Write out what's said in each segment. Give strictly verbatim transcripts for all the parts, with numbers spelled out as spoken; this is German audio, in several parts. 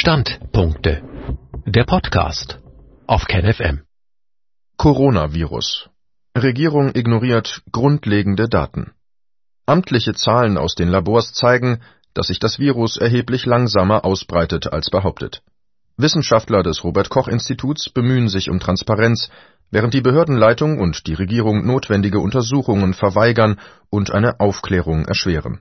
Standpunkte. Der Podcast auf KenFM. Coronavirus. Regierung ignoriert grundlegende Daten. Amtliche Zahlen aus den Labors zeigen, dass sich das Virus erheblich langsamer ausbreitet als behauptet. Wissenschaftler des Robert-Koch-Instituts bemühen sich um Transparenz, während die Behördenleitung und die Regierung notwendige Untersuchungen verweigern und eine Aufklärung erschweren.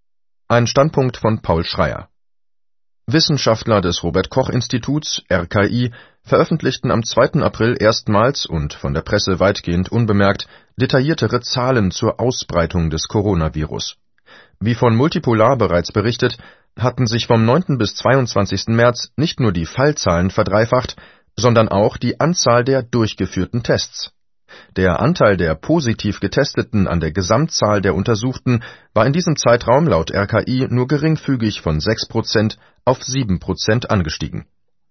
Ein Standpunkt von Paul Schreyer. Wissenschaftler des Robert-Koch-Instituts, R K I, veröffentlichten am zweiten April erstmals und von der Presse weitgehend unbemerkt detailliertere Zahlen zur Ausbreitung des Coronavirus. Wie von Multipolar bereits berichtet, hatten sich vom neunten bis zweiundzwanzigsten März nicht nur die Fallzahlen verdreifacht, sondern auch die Anzahl der durchgeführten Tests. Der Anteil der positiv Getesteten an der Gesamtzahl der Untersuchten war in diesem Zeitraum laut R K I nur geringfügig von sechs Prozent auf sieben Prozent angestiegen.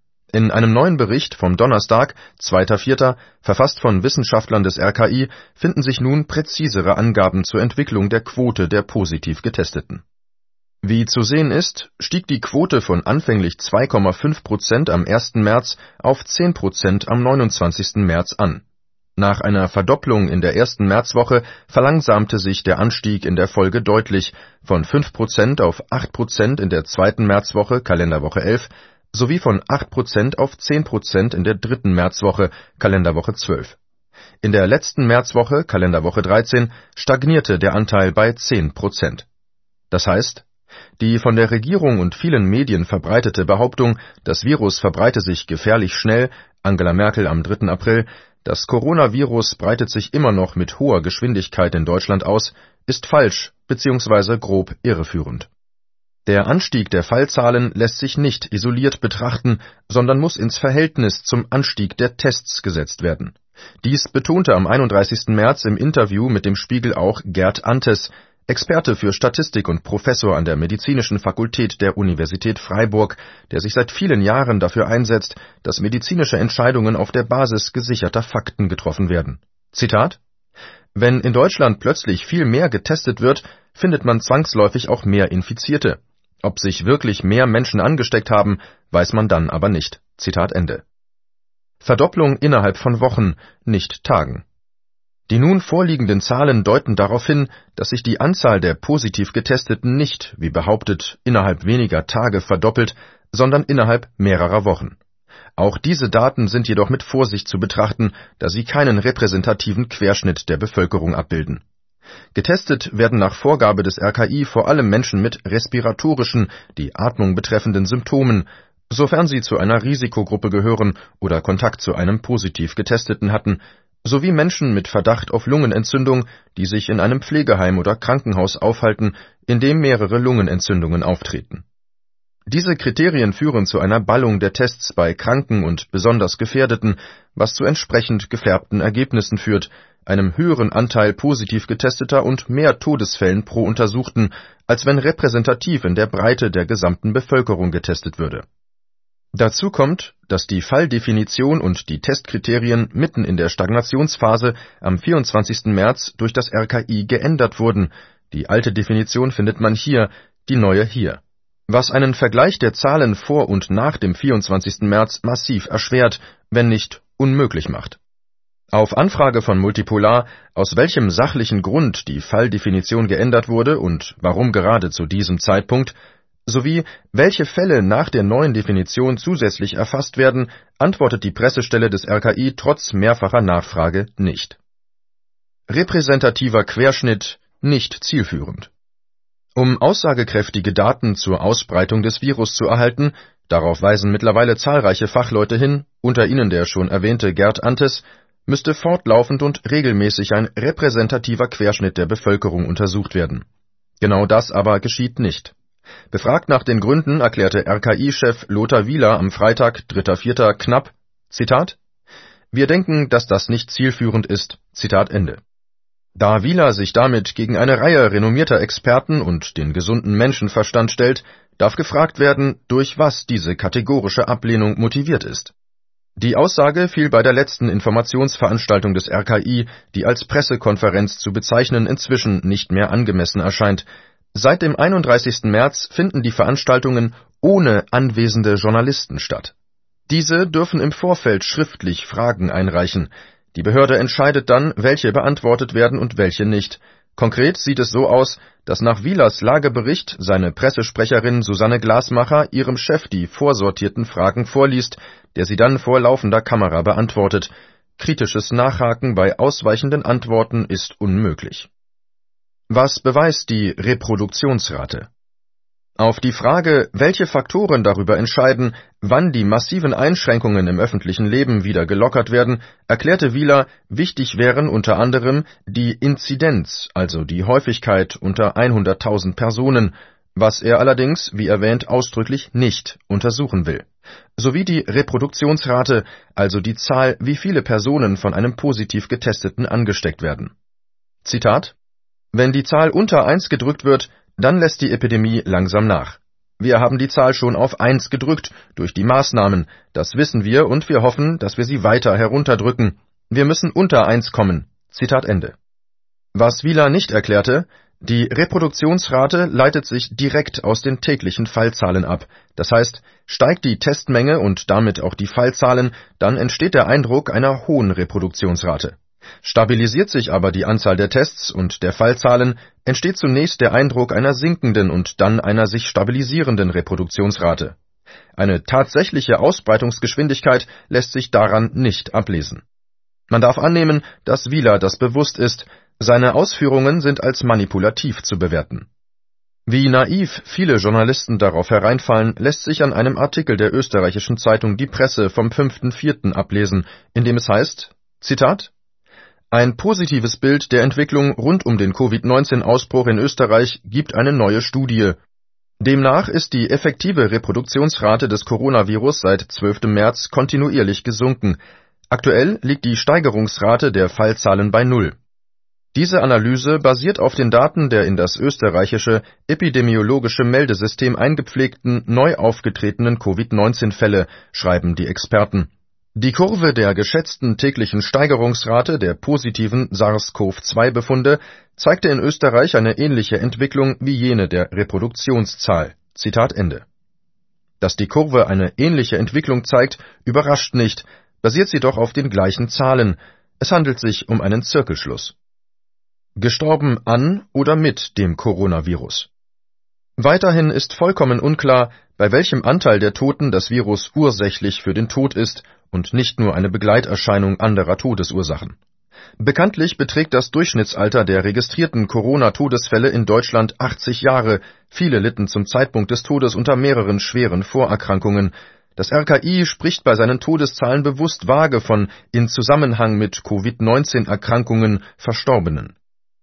In einem neuen Bericht vom Donnerstag, zweiter Vierter, verfasst von Wissenschaftlern des R K I, finden sich nun präzisere Angaben zur Entwicklung der Quote der positiv Getesteten. Wie zu sehen ist, stieg die Quote von anfänglich zwei Komma fünf Prozent am ersten März auf zehn Prozent am neunundzwanzigsten März an. Nach einer Verdopplung in der ersten Märzwoche verlangsamte sich der Anstieg in der Folge deutlich, von fünf Prozent auf acht Prozent in der zweiten Märzwoche, Kalenderwoche elf, sowie von acht Prozent auf zehn Prozent in der dritten Märzwoche, Kalenderwoche zwölf. In der letzten Märzwoche, Kalenderwoche dreizehn, stagnierte der Anteil bei zehn Prozent. Das heißt, die von der Regierung und vielen Medien verbreitete Behauptung, das Virus verbreite sich gefährlich schnell, Angela Merkel am dritten April, das Coronavirus breitet sich immer noch mit hoher Geschwindigkeit in Deutschland aus, ist falsch bzw. grob irreführend. Der Anstieg der Fallzahlen lässt sich nicht isoliert betrachten, sondern muss ins Verhältnis zum Anstieg der Tests gesetzt werden. Dies betonte am einunddreißigsten März im Interview mit dem Spiegel auch Gerd Antes, Experte für Statistik und Professor an der Medizinischen Fakultät der Universität Freiburg, der sich seit vielen Jahren dafür einsetzt, dass medizinische Entscheidungen auf der Basis gesicherter Fakten getroffen werden. Zitat: Wenn in Deutschland plötzlich viel mehr getestet wird, findet man zwangsläufig auch mehr Infizierte. Ob sich wirklich mehr Menschen angesteckt haben, weiß man dann aber nicht. Zitat Ende. Verdopplung innerhalb von Wochen, nicht Tagen. Die nun vorliegenden Zahlen deuten darauf hin, dass sich die Anzahl der positiv Getesteten nicht, wie behauptet, innerhalb weniger Tage verdoppelt, sondern innerhalb mehrerer Wochen. Auch diese Daten sind jedoch mit Vorsicht zu betrachten, da sie keinen repräsentativen Querschnitt der Bevölkerung abbilden. Getestet werden nach Vorgabe des R K I vor allem Menschen mit respiratorischen, die Atmung betreffenden Symptomen, sofern sie zu einer Risikogruppe gehören oder Kontakt zu einem positiv Getesteten hatten, sowie Menschen mit Verdacht auf Lungenentzündung, die sich in einem Pflegeheim oder Krankenhaus aufhalten, in dem mehrere Lungenentzündungen auftreten. Diese Kriterien führen zu einer Ballung der Tests bei Kranken und besonders Gefährdeten, was zu entsprechend gefärbten Ergebnissen führt, einem höheren Anteil positiv Getesteter und mehr Todesfällen pro Untersuchten, als wenn repräsentativ in der Breite der gesamten Bevölkerung getestet würde. Dazu kommt, dass die Falldefinition und die Testkriterien mitten in der Stagnationsphase am vierundzwanzigsten März durch das R K I geändert wurden. Die alte Definition findet man hier, die neue hier. Was einen Vergleich der Zahlen vor und nach dem vierundzwanzigsten März massiv erschwert, wenn nicht unmöglich macht. Auf Anfrage von Multipolar, aus welchem sachlichen Grund die Falldefinition geändert wurde und warum gerade zu diesem Zeitpunkt, sowie welche Fälle nach der neuen Definition zusätzlich erfasst werden, antwortet die Pressestelle des R K I trotz mehrfacher Nachfrage nicht. Repräsentativer Querschnitt nicht zielführend. Um aussagekräftige Daten zur Ausbreitung des Virus zu erhalten, darauf weisen mittlerweile zahlreiche Fachleute hin, unter ihnen der schon erwähnte Gerd Antes, müsste fortlaufend und regelmäßig ein repräsentativer Querschnitt der Bevölkerung untersucht werden. Genau das aber geschieht nicht. Befragt nach den Gründen erklärte R K I-Chef Lothar Wieler am Freitag, dritter Vierter knapp, Zitat: Wir denken, dass das nicht zielführend ist. Zitat Ende. Da Wieler sich damit gegen eine Reihe renommierter Experten und den gesunden Menschenverstand stellt, darf gefragt werden, durch was diese kategorische Ablehnung motiviert ist. Die Aussage fiel bei der letzten Informationsveranstaltung des R K I, die als Pressekonferenz zu bezeichnen inzwischen nicht mehr angemessen erscheint. Seit dem einunddreißigsten März finden die Veranstaltungen ohne anwesende Journalisten statt. Diese dürfen im Vorfeld schriftlich Fragen einreichen. Die Behörde entscheidet dann, welche beantwortet werden und welche nicht. Konkret sieht es so aus, dass nach Wielers Lagebericht seine Pressesprecherin Susanne Glasmacher ihrem Chef die vorsortierten Fragen vorliest, der sie dann vor laufender Kamera beantwortet. Kritisches Nachhaken bei ausweichenden Antworten ist unmöglich. Was beweist die Reproduktionsrate? Auf die Frage, welche Faktoren darüber entscheiden, wann die massiven Einschränkungen im öffentlichen Leben wieder gelockert werden, erklärte Wieler, wichtig wären unter anderem die Inzidenz, also die Häufigkeit unter hunderttausend Personen, was er allerdings, wie erwähnt, ausdrücklich nicht untersuchen will, sowie die Reproduktionsrate, also die Zahl, wie viele Personen von einem positiv Getesteten angesteckt werden. Zitat: Wenn die Zahl unter eins gedrückt wird, dann lässt die Epidemie langsam nach. Wir haben die Zahl schon auf eins gedrückt durch die Maßnahmen, das wissen wir und wir hoffen, dass wir sie weiter herunterdrücken. Wir müssen unter eins kommen. Zitat Ende. Was Wieler nicht erklärte: Die Reproduktionsrate leitet sich direkt aus den täglichen Fallzahlen ab. Das heißt, steigt die Testmenge und damit auch die Fallzahlen, dann entsteht der Eindruck einer hohen Reproduktionsrate. Stabilisiert sich aber die Anzahl der Tests und der Fallzahlen, entsteht zunächst der Eindruck einer sinkenden und dann einer sich stabilisierenden Reproduktionsrate. Eine tatsächliche Ausbreitungsgeschwindigkeit lässt sich daran nicht ablesen. Man darf annehmen, dass Wieler das bewusst ist, seine Ausführungen sind als manipulativ zu bewerten. Wie naiv viele Journalisten darauf hereinfallen, lässt sich an einem Artikel der österreichischen Zeitung Die Presse vom fünften vierten ablesen, in dem es heißt, Zitat: Ein positives Bild der Entwicklung rund um den Covid neunzehn Ausbruch in Österreich gibt eine neue Studie. Demnach ist die effektive Reproduktionsrate des Coronavirus seit zwölftem März kontinuierlich gesunken. Aktuell liegt die Steigerungsrate der Fallzahlen bei Null. Diese Analyse basiert auf den Daten der in das österreichische epidemiologische Meldesystem eingepflegten, neu aufgetretenen Covid neunzehn Fälle, schreiben die Experten. Die Kurve der geschätzten täglichen Steigerungsrate der positiven SARS CoV zwei Befunde zeigte in Österreich eine ähnliche Entwicklung wie jene der Reproduktionszahl. Zitat Ende. Dass die Kurve eine ähnliche Entwicklung zeigt, überrascht nicht, basiert sie doch auf den gleichen Zahlen. Es handelt sich um einen Zirkelschluss. Gestorben an oder mit dem Coronavirus. Weiterhin ist vollkommen unklar, bei welchem Anteil der Toten das Virus ursächlich für den Tod ist und nicht nur eine Begleiterscheinung anderer Todesursachen. Bekanntlich beträgt das Durchschnittsalter der registrierten Corona-Todesfälle in Deutschland achtzig Jahre, viele litten zum Zeitpunkt des Todes unter mehreren schweren Vorerkrankungen. Das R K I spricht bei seinen Todeszahlen bewusst vage von in Zusammenhang mit Covid neunzehn Erkrankungen Verstorbenen.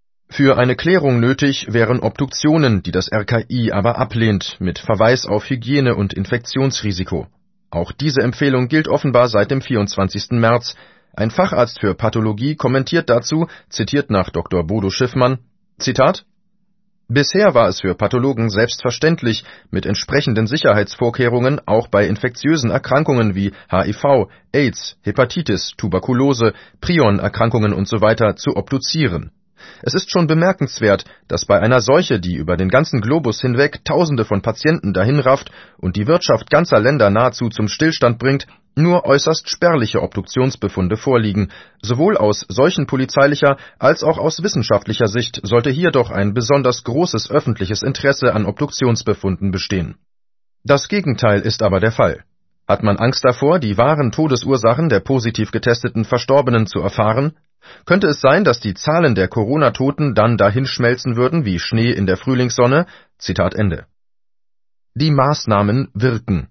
Für eine Klärung nötig wären Obduktionen, die das R K I aber ablehnt, mit Verweis auf Hygiene- und Infektionsrisiko. Auch diese Empfehlung gilt offenbar seit dem vierundzwanzigsten März. Ein Facharzt für Pathologie kommentiert dazu, zitiert nach Doktor Bodo Schiffmann, Zitat: Bisher war es für Pathologen selbstverständlich, mit entsprechenden Sicherheitsvorkehrungen auch bei infektiösen Erkrankungen wie H I V, AIDS, Hepatitis, Tuberkulose, Prion-Erkrankungen usw. zu obduzieren. Es ist schon bemerkenswert, dass bei einer Seuche, die über den ganzen Globus hinweg Tausende von Patienten dahinrafft und die Wirtschaft ganzer Länder nahezu zum Stillstand bringt, nur äußerst spärliche Obduktionsbefunde vorliegen. Sowohl aus seuchenpolizeilicher als auch aus wissenschaftlicher Sicht sollte hier doch ein besonders großes öffentliches Interesse an Obduktionsbefunden bestehen. Das Gegenteil ist aber der Fall. Hat man Angst davor, die wahren Todesursachen der positiv getesteten Verstorbenen zu erfahren? Könnte es sein, dass die Zahlen der Corona-Toten dann dahinschmelzen würden wie Schnee in der Frühlingssonne? Zitat Ende. Die Maßnahmen wirken.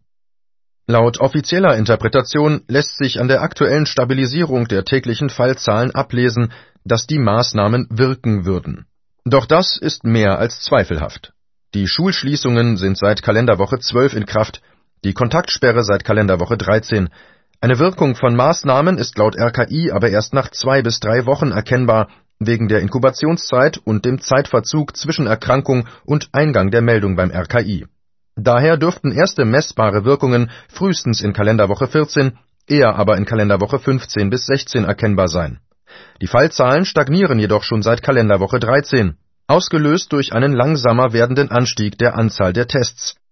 Laut offizieller Interpretation lässt sich an der aktuellen Stabilisierung der täglichen Fallzahlen ablesen, dass die Maßnahmen wirken würden. Doch das ist mehr als zweifelhaft. Die Schulschließungen sind seit Kalenderwoche zwölf in Kraft, die Kontaktsperre seit Kalenderwoche dreizehn. Eine Wirkung von Maßnahmen ist laut R K I aber erst nach zwei bis drei Wochen erkennbar, wegen der Inkubationszeit und dem Zeitverzug zwischen Erkrankung und Eingang der Meldung beim R K I. Daher dürften erste messbare Wirkungen frühestens in Kalenderwoche vierzehn, eher aber in Kalenderwoche fünfzehn bis sechzehn erkennbar sein. Die Fallzahlen stagnieren jedoch schon seit Kalenderwoche dreizehn, ausgelöst durch einen langsamer werdenden Anstieg der Anzahl der Tests.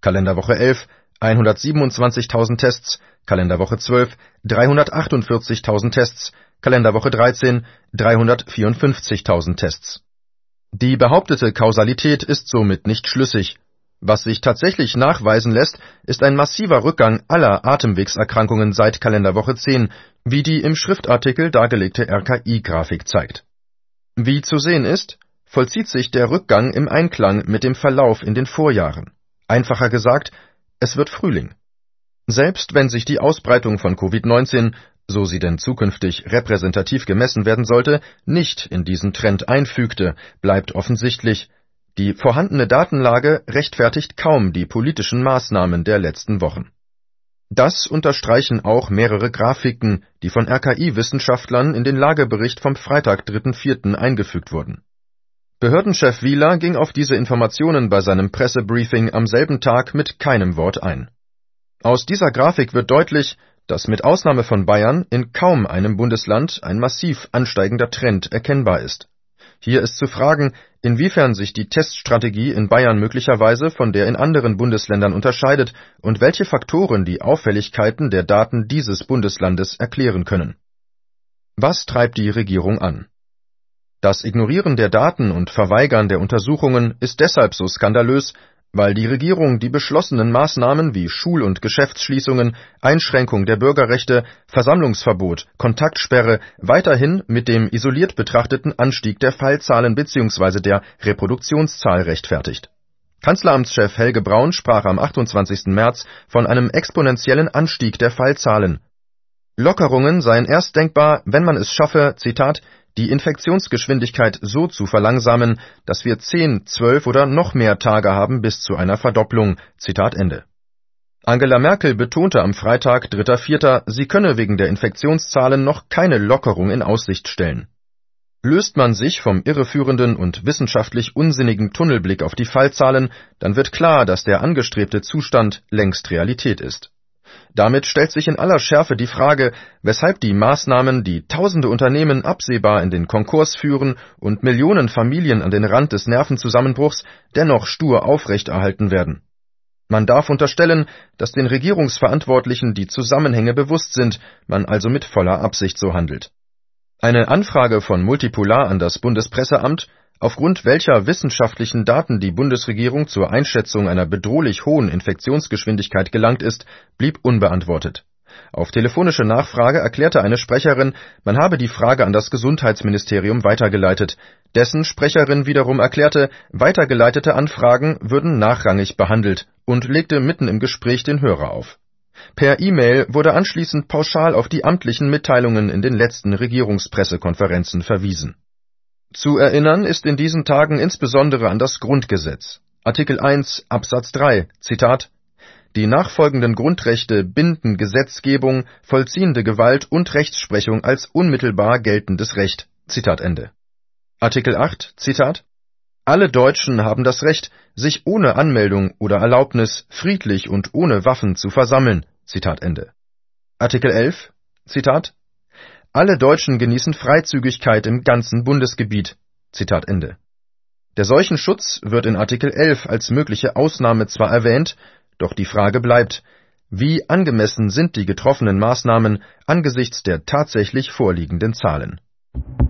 Kalenderwoche elf hundertsiebenundzwanzigtausend Tests, Kalenderwoche zwölf dreihundertachtundvierzigtausend Tests, Kalenderwoche dreizehn dreihundertvierundfünfzigtausend Tests. Die behauptete Kausalität ist somit nicht schlüssig. Was sich tatsächlich nachweisen lässt, ist ein massiver Rückgang aller Atemwegserkrankungen seit Kalenderwoche zehn, wie die im Schriftartikel dargelegte R K I-Grafik zeigt. Wie zu sehen ist, vollzieht sich der Rückgang im Einklang mit dem Verlauf in den Vorjahren. Einfacher gesagt, es wird Frühling. Selbst wenn sich die Ausbreitung von Covid neunzehn, so sie denn zukünftig repräsentativ gemessen werden sollte, nicht in diesen Trend einfügte, bleibt offensichtlich: Die vorhandene Datenlage rechtfertigt kaum die politischen Maßnahmen der letzten Wochen. Das unterstreichen auch mehrere Grafiken, die von R K I-Wissenschaftlern in den Lagebericht vom Freitag, dritten vierten eingefügt wurden. Behördenchef Wieler ging auf diese Informationen bei seinem Pressebriefing am selben Tag mit keinem Wort ein. Aus dieser Grafik wird deutlich, dass mit Ausnahme von Bayern in kaum einem Bundesland ein massiv ansteigender Trend erkennbar ist. Hier ist zu fragen, inwiefern sich die Teststrategie in Bayern möglicherweise von der in anderen Bundesländern unterscheidet und welche Faktoren die Auffälligkeiten der Daten dieses Bundeslandes erklären können. Was treibt die Regierung an? Das Ignorieren der Daten und Verweigern der Untersuchungen ist deshalb so skandalös, weil die Regierung die beschlossenen Maßnahmen wie Schul- und Geschäftsschließungen, Einschränkung der Bürgerrechte, Versammlungsverbot, Kontaktsperre weiterhin mit dem isoliert betrachteten Anstieg der Fallzahlen bzw. der Reproduktionszahl rechtfertigt. Kanzleramtschef Helge Braun sprach am achtundzwanzigsten März von einem exponentiellen Anstieg der Fallzahlen. Lockerungen seien erst denkbar, wenn man es schaffe, Zitat, die Infektionsgeschwindigkeit so zu verlangsamen, dass wir zehn, zwölf oder noch mehr Tage haben bis zu einer Verdopplung. Zitat Ende. Angela Merkel betonte am Freitag, dritter vierter, sie könne wegen der Infektionszahlen noch keine Lockerung in Aussicht stellen. Löst man sich vom irreführenden und wissenschaftlich unsinnigen Tunnelblick auf die Fallzahlen, dann wird klar, dass der angestrebte Zustand längst Realität ist. Damit stellt sich in aller Schärfe die Frage, weshalb die Maßnahmen, die tausende Unternehmen absehbar in den Konkurs führen und Millionen Familien an den Rand des Nervenzusammenbruchs, dennoch stur aufrechterhalten werden. Man darf unterstellen, dass den Regierungsverantwortlichen die Zusammenhänge bewusst sind, man also mit voller Absicht so handelt. Eine Anfrage von Multipolar an das Bundespresseamt, aufgrund welcher wissenschaftlichen Daten die Bundesregierung zur Einschätzung einer bedrohlich hohen Infektionsgeschwindigkeit gelangt ist, blieb unbeantwortet. Auf telefonische Nachfrage erklärte eine Sprecherin, man habe die Frage an das Gesundheitsministerium weitergeleitet. Dessen Sprecherin wiederum erklärte, weitergeleitete Anfragen würden nachrangig behandelt und legte mitten im Gespräch den Hörer auf. Per E-Mail wurde anschließend pauschal auf die amtlichen Mitteilungen in den letzten Regierungspressekonferenzen verwiesen. Zu erinnern ist in diesen Tagen insbesondere an das Grundgesetz. Artikel eins Absatz drei, Zitat: Die nachfolgenden Grundrechte binden Gesetzgebung, vollziehende Gewalt und Rechtsprechung als unmittelbar geltendes Recht. Zitat Ende. Artikel acht, Zitat: Alle Deutschen haben das Recht, sich ohne Anmeldung oder Erlaubnis friedlich und ohne Waffen zu versammeln. Zitat Ende. Artikel elf, Zitat: Alle Deutschen genießen Freizügigkeit im ganzen Bundesgebiet. Zitat Ende. Der Seuchenschutz wird in Artikel elf als mögliche Ausnahme zwar erwähnt, doch die Frage bleibt, wie angemessen sind die getroffenen Maßnahmen angesichts der tatsächlich vorliegenden Zahlen?